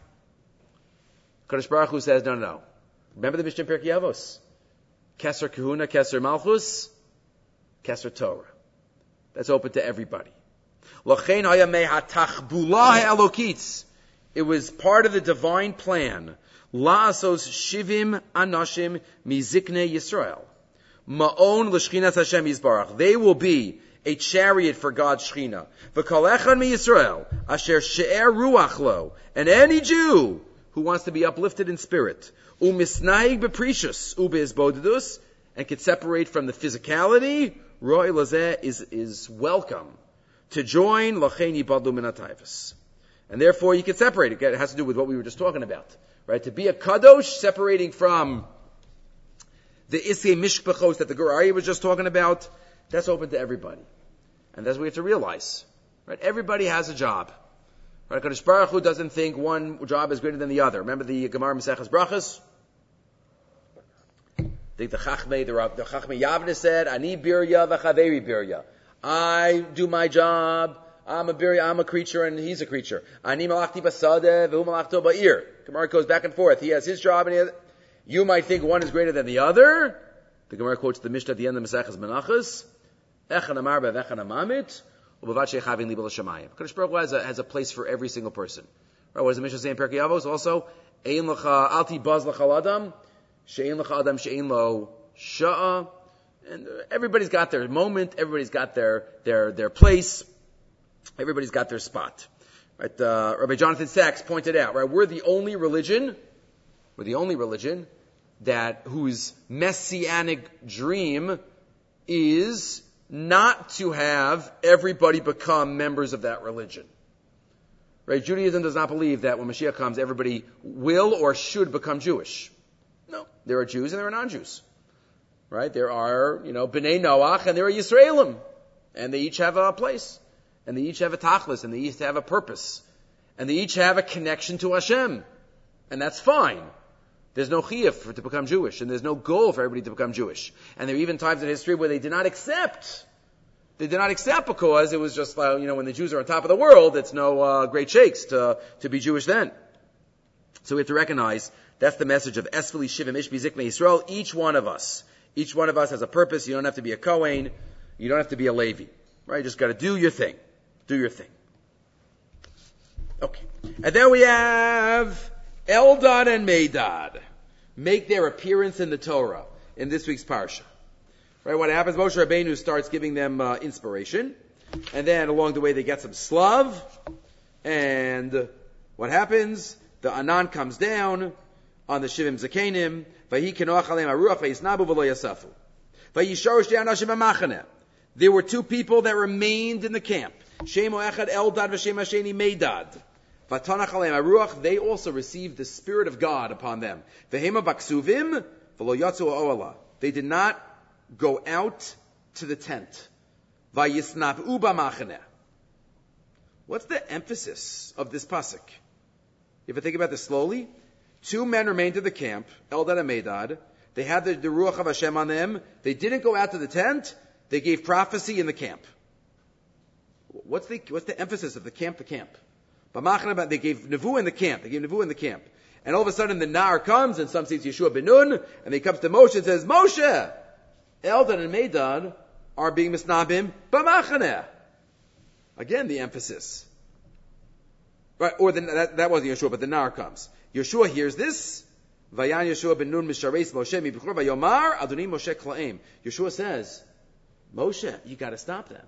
Kadosh Baruch Hu says, no, no, no. Remember the Mishnah Pirkei Avos? Keser Kahuna, Keser Malchus, Keser Torah. That's open to everybody. L'chein haya me'hatachbula ha'elokitz. It was part of the divine plan. La'asos shivim anashim miziknei Yisrael. Ma'on l'shchinas Hashem Yisbarach. They will be a chariot for God's Shechina. V'kol echad mi Yisrael, asher she'er ruach lo, and any Jew who wants to be uplifted in spirit, u'misnaig beprecious, u'beizbodedus, and can separate from the physicality, roi lazeh is, is welcome to join l'chein yibadlu min ha'tayvus. And therefore you can separate it. It has to do with what we were just talking about. Right? To be a kadosh, separating from the isei mishpachos that the Gur Aryeh was just talking about, that's open to everybody. And that's what we have to realize. Right? Everybody has a job. Right? Kadosh Baruch Hu doesn't think one job is greater than the other. Remember the Gemara Maseches Brachos? I think the Chachmei, the, the Chachmei Yavne said, Ani birya v'chaveri birya. I do my job. I'm a birya, I'm a creature, and he's a creature. Ani malachti basadeh v'hu malachto ba'ir. Gemara goes back and forth. He has his job, and he has, you might think one is greater than the other. The Gemara quotes the Mishnah at the end of Maseches Menachos. Echan amar be'vechan amamit, Kadosh Baruch Hu has a, has a place for every single person. Right? What does the Mishnah say in Pirkei Avos? Also, Ein lecha alti baz lechal adam, she'ein lecha adam she'ein lo sha'a. And everybody's got their moment. Everybody's got their their their place. Everybody's got their spot. Right? Uh, Rabbi Jonathan Sachs pointed out. Right? We're the only religion. We're the only religion that whose messianic dream is not to have everybody become members of that religion. Right? Judaism does not believe that when Mashiach comes, everybody will or should become Jewish. No. There are Jews and there are non-Jews. Right? There are, you know, B'nai Noach and there are Yisraelim. And they each have a place. And they each have a tachlis. And they each have a purpose. And they each have a connection to Hashem. And that's fine. There's no chiyuv for to become Jewish, and there's no goal for everybody to become Jewish. And there are even times in history where they did not accept. They did not accept because it was just, uh, you know, when the Jews are on top of the world, it's no uh, great shakes to to be Jewish then. So we have to recognize that's the message of Esveli Shivim Ishbi Ziknei Yisrael. Each one of us, each one of us has a purpose. You don't have to be a Kohen. You don't have to be a Levi. Right? You just got to do your thing. Do your thing. Okay. And then we have Eldad and Medad make their appearance in the Torah in this week's parsha. Right? What happens? Moshe Rabbeinu starts giving them uh, inspiration, and then along the way they get some slav, and what happens? The Anan comes down on the Shivim Zakenim. Vayikenoach aleim haruach vayisnabu v'lo yasafu. Vayisharu shtei anashim b'machaneh. There were two people that remained in the camp. Shemo echad Eldad v'shem hasheni Medad. Vatanach aleim haruach. They also received the Spirit of God upon them. Vehema baksuvim v'lo yatzu ha'olah. They did not go out to the tent. Vayisnabu b'machaneh. What's the emphasis of this pasuk? You ever think about this slowly? Two men remained in the camp, Eldad and Medad. They had the, the Ruach of Hashem on them. They didn't go out to the tent. They gave prophecy in the camp. What's the, what's the emphasis of the camp, the camp? They gave Nevuah in the camp. They gave Nevuah in the camp. And all of a sudden the Nar comes, and some say it's Yeshua ben Nun, and he comes to Moshe and says, Moshe, Eldad and Medad are being misnabim b'machaneh. Again, the emphasis. Right, or the, that, that wasn't Yeshua, but the Nar comes. Yeshua hears this. Vayan Yeshua ben Nun mishareis Moshe mibichur vayomar Adoni Moshe klaim. Yeshua says, Moshe, you got to stop them.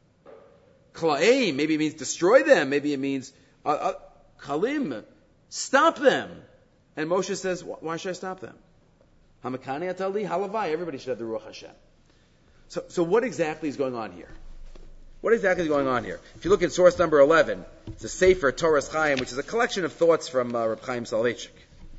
Klaim, maybe it means destroy them. Maybe it means uh, uh, kalim, stop them. And Moshe says, why should I stop them? Hamakani atali halavai. Everybody should have the Ruach Hashem. So, so what exactly is going on here? What exactly is going on here? If you look at source number eleven, it's a Sefer Torah's Chaim, which is a collection of thoughts from uh, Reb Chaim Soloveitchik.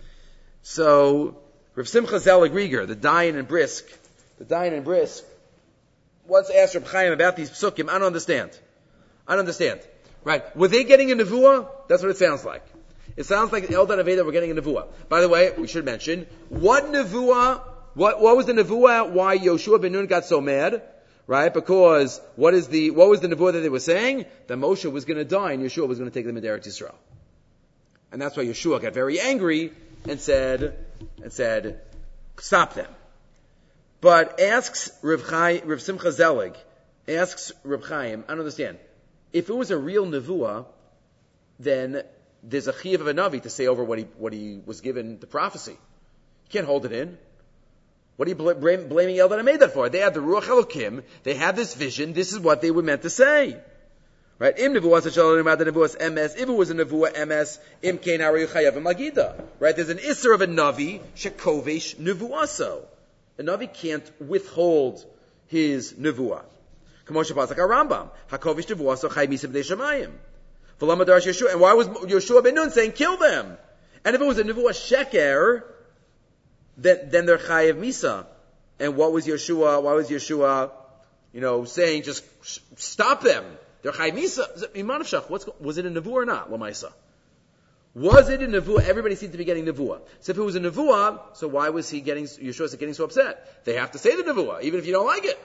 So, Reb Simcha Zelig Rieger, the Dayan and Brisk, the Dayan and Brisk, once asked Reb Chaim about these psukim. I don't understand. I don't understand. Right? Were they getting a nevuah? That's what it sounds like. It sounds like Eldad and Medad were getting a nevuah. By the way, we should mention, what nevuah, what, what was the nevuah, why Yoshua ben Nun got so mad? Right? Because what is the, what was the nevuah that they were saying? That Moshe was going to die and Yeshua was going to take them into Eretz Yisrael. And that's why Yeshua got very angry and said, and said, stop them. But asks Reb Chaim, Reb Simcha Zelig, asks Reb Chaim, I don't understand. If it was a real nevuah, then there's a chiyuv of a navi to say over what he, what he was given the prophecy. You can't hold it in. What are you bl- blame, blaming Eldad and Medad for? They had the Ruach Elokim. They had this vision. This is what they were meant to say. Right? Im nevuah shalom imad nevuah emes. If it was a nevuah emes, im kein harayu chayav magida. Right? There's an isser of a navi shekovesh nevuaso. A navi can't withhold his nevuah. Kamosha pasuk Rambam hakovesh nevuaso chay misim b'nei shemayim. V'lamadar Yeshua. And why was Yeshua ben Nun saying kill them? And if it was a nevuah sheker, Then, then they're chayev misa. And what was Yeshua, why was Yeshua, you know, saying just stop them? They're chayev misa. What's, was it a nevuah or not, Lamaisa? Was it a nevuah? Everybody seemed to be getting nevuah. So if it was a nevuah, so why was he getting, Yeshua getting so upset? They have to say the nevuah, even if you don't like it.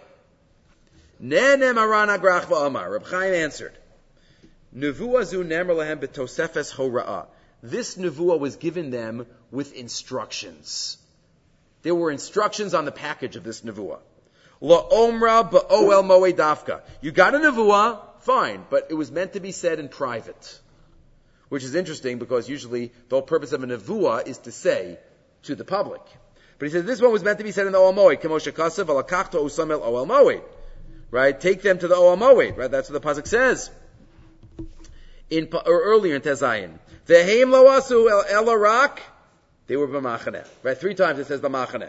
Nene marana grach va'amar. Reb Chaim answered, Nevuah zu nemer lahem betosefes hora'ah. This nevuah was given them with instructions. There were instructions on the package of this nevuah. La omra ba'oel moed dafka. You got a nevuah fine, but it was meant to be said in private. Which is interesting because usually the whole purpose of a nevuah is to say to the public. But he says this one was meant to be said in the Ohel Moed. K'moshe kasav alakachto usamel Ohel Moed. Right? Take them to the Ohel Moed. Right? That's what the pasuk says. In, or earlier in Tezayin. Ve'heim lo asu el arak. They were b'machaneh. Right? Three times it says b'machaneh.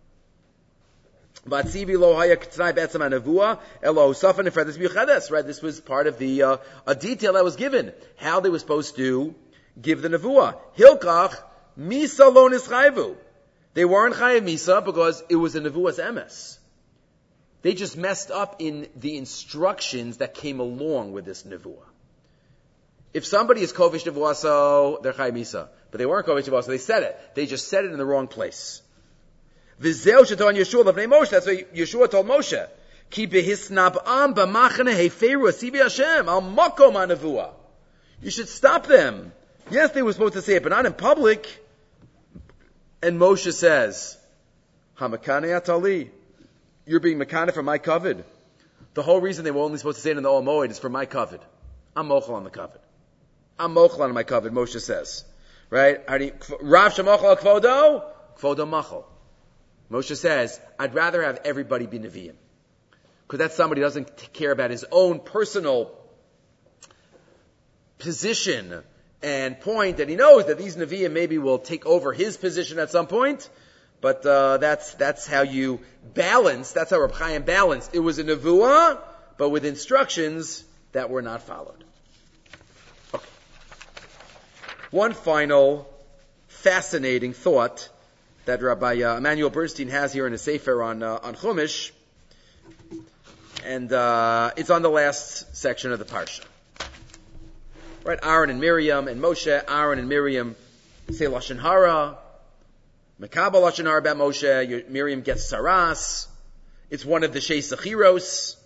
Vatzivi lo haya k'tnai be'etzem ha'nevuah elo usafan nefredes b'yuchedes. Right? This was part of the, uh, a detail that was given. How they were supposed to give the nevuah. Hilkach misa lo nischayvu. They weren't chayav misa because it was a nevuah's emes. They just messed up in the instructions that came along with this nevuah. If somebody is kovish nevuah, so they're chayav misa. But they weren't kovish nevuah, so they said it. They just said it in the wrong place. V'zeu sheton Yeshua l'vnei Moshe. That's what Yeshua told Moshe. Ki behisnab'am b'machane heferu asivi Hashem al makom ha'nevuah. You should stop them. Yes, they were supposed to say it, but not in public. And Moshe says, Hamakane atali. You're being makane for my covet. The whole reason they were only supposed to say it in the Ohel Moed is for my covet. I'm mochel on the covet. I'm mochel on my covet, Moshe says. Right? Rav shemochel al kvodo, kvodo machel. Moshe says, I'd rather have everybody be Nevi'im. Because that's somebody who doesn't care about his own personal position and point, that he knows that these Nevi'im maybe will take over his position at some point. But uh, that's that's how you balance, that's how Reb Chaim balanced. It was a Nevuah, but with instructions that were not followed. Okay. One final fascinating thought that Rabbi uh, Emmanuel Bernstein has here in a Sefer on uh, on Chumash, and uh, it's on the last section of the Parsha. Right, Aaron and Miriam and Moshe. Aaron and Miriam say Lashon Hara. Mekabel Lashon Hara about Moshe. Miriam gets Saras. It's one of the Shei Sechiros.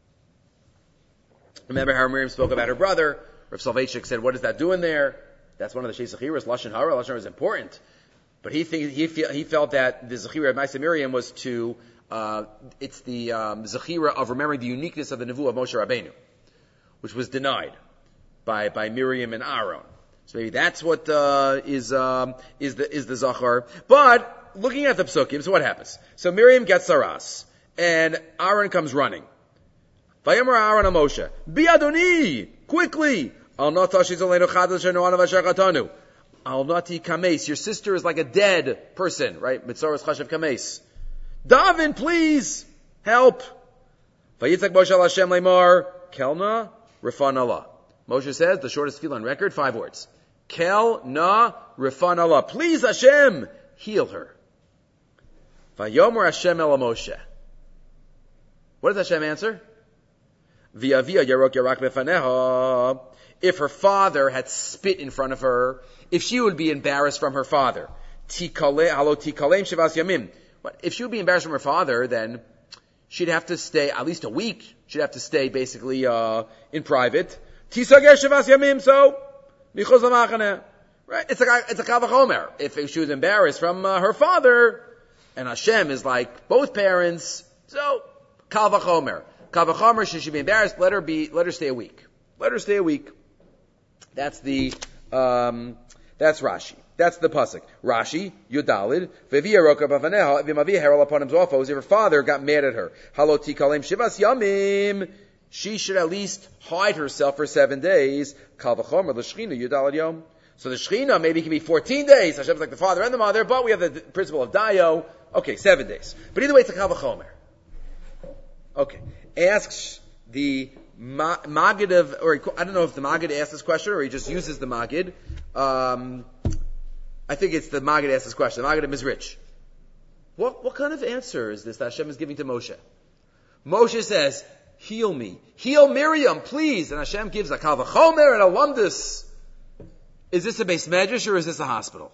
Remember how Miriam spoke about her brother. Rav Soloveitchik said, what is that doing there? That's one of the Shei Sechiros. Lashon Hara. Lashon Hara is important. But he think, he, feel, he felt that the Zechira of Maaseh Miriam was to, uh, it's the um, Zechira of remembering the uniqueness of the Nevuah of Moshe Rabbeinu, which was denied by by Miriam and Aaron. So maybe that's what uh, is um, is the is the Zachar. But looking at the Psukim, so what happens? So Miriam gets Saras, and Aaron comes running. Vayomer Aaron and Moshe, Bi Adoni, quickly! Al natashi zolenu chadash no'anav asher chatanu. Al nati kames, your sister is like a dead person, right? Mitzaras chashav kames. Davin, please help. Vayitzak Moshe al Hashem leimar kelna rifan Allah. Moshe says, the shortest feel on record, five words. Kel na rifan Allah. Please Hashem, heal her. Vayomer Hashem el Moshe. What does Hashem answer? V'avia yarok yarak befaneha. If her father had spit in front of her, if she would be embarrassed from her father, tikale halo tikalem shivas yamim. If she would be embarrassed from her father, then she'd have to stay at least a week. She'd have to stay basically uh, in private. Tisager shivas yamim. So michos lamachane. Right? It's a it's a kal v'chomer. If she was embarrassed from uh, her father, and Hashem is like both parents, so kal v'chomer. Kal v'chomer, she should be embarrassed. Let her be. Let her stay a week. Let her stay a week. That's the, um, that's Rashi. That's the pasuk. Rashi, Yudalid, V'via roka b'faneha, v'mavia herald upon him zofos. If her father got mad at her, haloti kalem shivas yamim, she should at least hide herself for seven days. Kal v'chomer l'shchina Yudalid yom. So the shchina maybe can be fourteen days. Hashem's like the father and the mother, but we have the principle of dayo. Okay, seven days. But either way, it's a kal v'chomer. Okay. Asks the Ma- Magid of, or I don't know if the Magid asked this question or he just uses the Magid. Um, I think it's the Magid asked this question. The Magid of Mizrich. What, what kind of answer is this that Hashem is giving to Moshe? Moshe says, heal me. Heal Miriam, please. And Hashem gives a kal v'chomer and a lumdus. Is this a beis medrash or is this a hospital?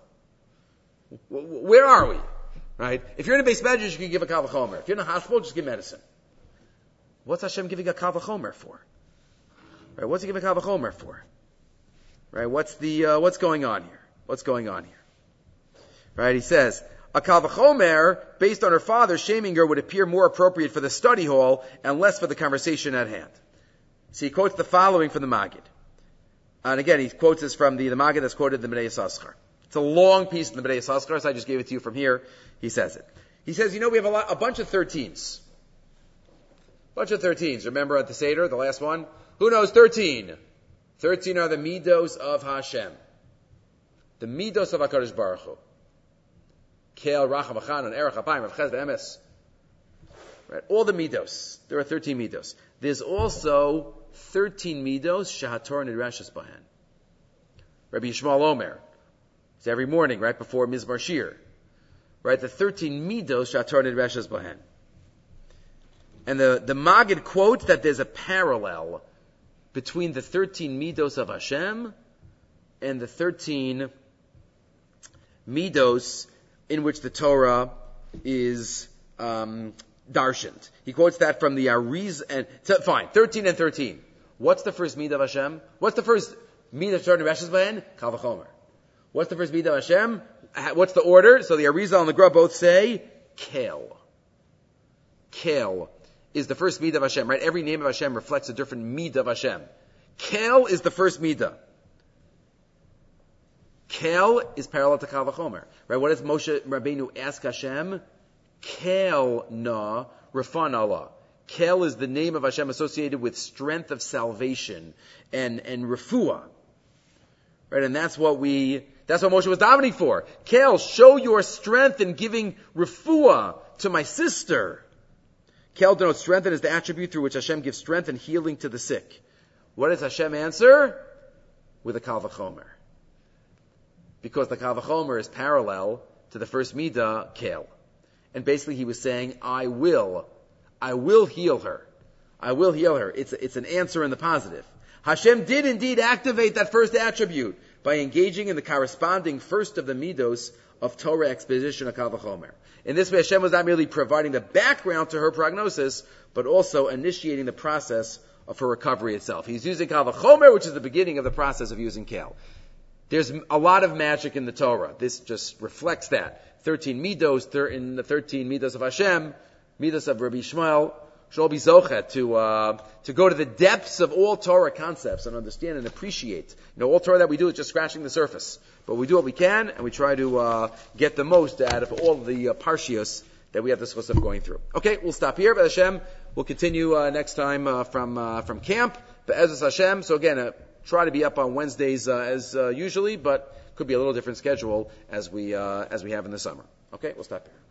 Where are we? Right? If you're in a beis medrash, you can give a kal v'chomer. If you're in a hospital, just give medicine. What's Hashem giving a kal v'chomer for? Right? What's He giving a kal v'chomer for? Right? What's the uh, what's going on here? What's going on here? Right? He says a kal v'chomer based on her father shaming her would appear more appropriate for the study hall and less for the conversation at hand. So he quotes the following from the Maggid. And again, he quotes this from the, the Maggid that's quoted in the Bnei Yissaschar. It's a long piece in the Bnei Yissaschar, so I just gave it to you from here. He says it. He says, you know, we have a, lot, a bunch of thirteens. Bunch of thirteens. Remember at the Seder, the last one? Who knows thirteen? Thirteen are the midos of Hashem. The midos of HaKadosh Baruch Hu. Kel, Racham, Achanan, Erech, Apayim, Rav Ches, Emes. Right? All the midos. There are thirteen midos. There's also thirteen midos, Shahator Nidrashas Bahan. Rabbi Yishmael Omer. It's every morning, right before Mizmar Shir. Right? The thirteen midos, Shahator Nidrashas Bahan. And the, the Maggid quotes that there's a parallel between the thirteen midos of Hashem and the thirteen midos in which the Torah is um, darshaned. He quotes that from the Ariz, and so, fine, thirteen and thirteen. What's the first midah of Hashem? What's the first midah of Torah and Reshus Bahen? Kal v'chomer. What's the first midah of Hashem? What's the order? So the Arizal and the Gra both say Kel. Kel is the first midah of Hashem, right? Every name of Hashem reflects a different midah of Hashem. Kel is the first midah. Kel is parallel to Kal v'chomer, right? What does Moshe Rabbeinu ask Hashem? Kel na Rafan Allah. Kel is the name of Hashem associated with strength of salvation and, and refuah. Right? And that's what we, that's what Moshe was davening for. Kel, show your strength in giving refuah to my sister. Kel denotes strength and is the attribute through which Hashem gives strength and healing to the sick. What does Hashem answer? With a Kal v'chomer. Because the Kal v'chomer is parallel to the first midah, Kel. And basically he was saying, I will, I will heal her. I will heal her. It's, it's an answer in the positive. Hashem did indeed activate that first attribute by engaging in the corresponding first of the midos of Torah exposition of Kal v'chomer. In this way, Hashem was not merely providing the background to her prognosis, but also initiating the process of her recovery itself. He's using Kal v'chomer, which is the beginning of the process of using Kel. There's a lot of magic in the Torah. This just reflects that. Thirteen midos, thir- in the thirteen midos of Hashem, midos of Rabbi Yishmael, should all be zochet to uh, to go to the depths of all Torah concepts and understand and appreciate. You know, all Torah that we do is just scratching the surface, but we do what we can and we try to uh, get the most out of all of the uh, parshios that we have the schus of going through. Okay, we'll stop here. But Hashem, we'll continue uh, next time uh, from uh, from camp. Be'ezus Hashem. So again, uh, try to be up on Wednesdays uh, as uh, usually, but could be a little different schedule as we uh, as we have in the summer. Okay, we'll stop here.